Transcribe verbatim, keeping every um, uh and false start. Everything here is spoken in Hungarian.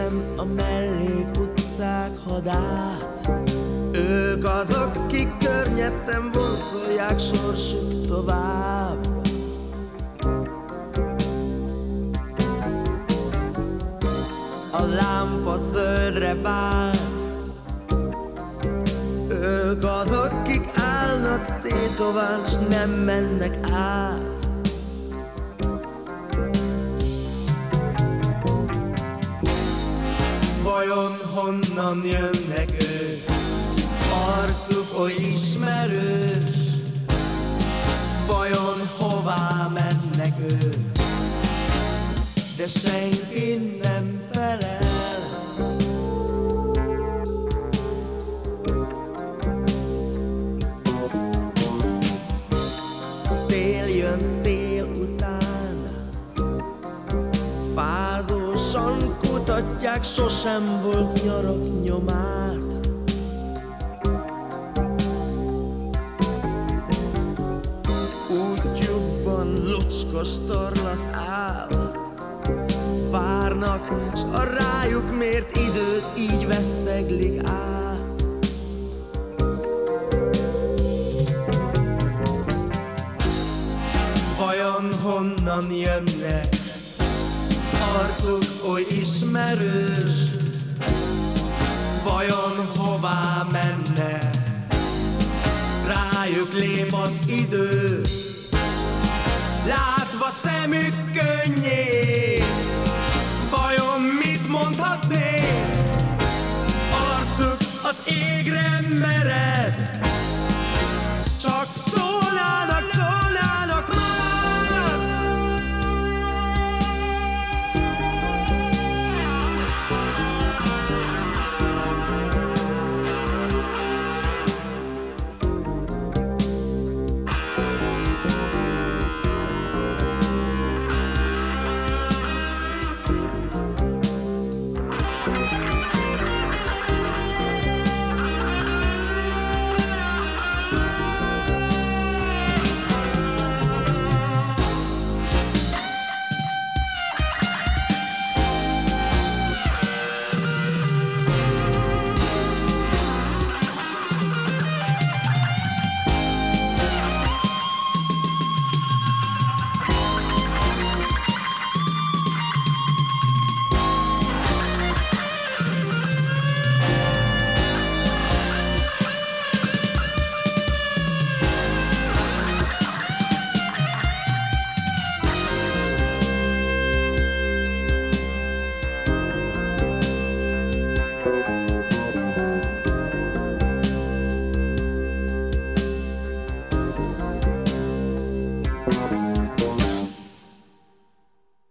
jön a mellékutcák hadát. Ők azok, kik környetten vonszolják sorsuk tovább. A lámpa zöldre vált. Ők azok, kik állnak tétován, s nem mennek át. Vajon honnan jönnek ők? Arcuk oly ismerős. Vajon hová mennek ők? De senki nem felel. Tél jön tél után, fázósan kutatják sosem volt nyarak nyomát. Útjukban lucskos torlasz áll, várnak, s a rájuk mért időt így veszteglik át. Vajon honnan jönnek? Arcuk oly ismerős. Vajon hová mennek? Rájuk lép az idő. Látva szemük könnyét,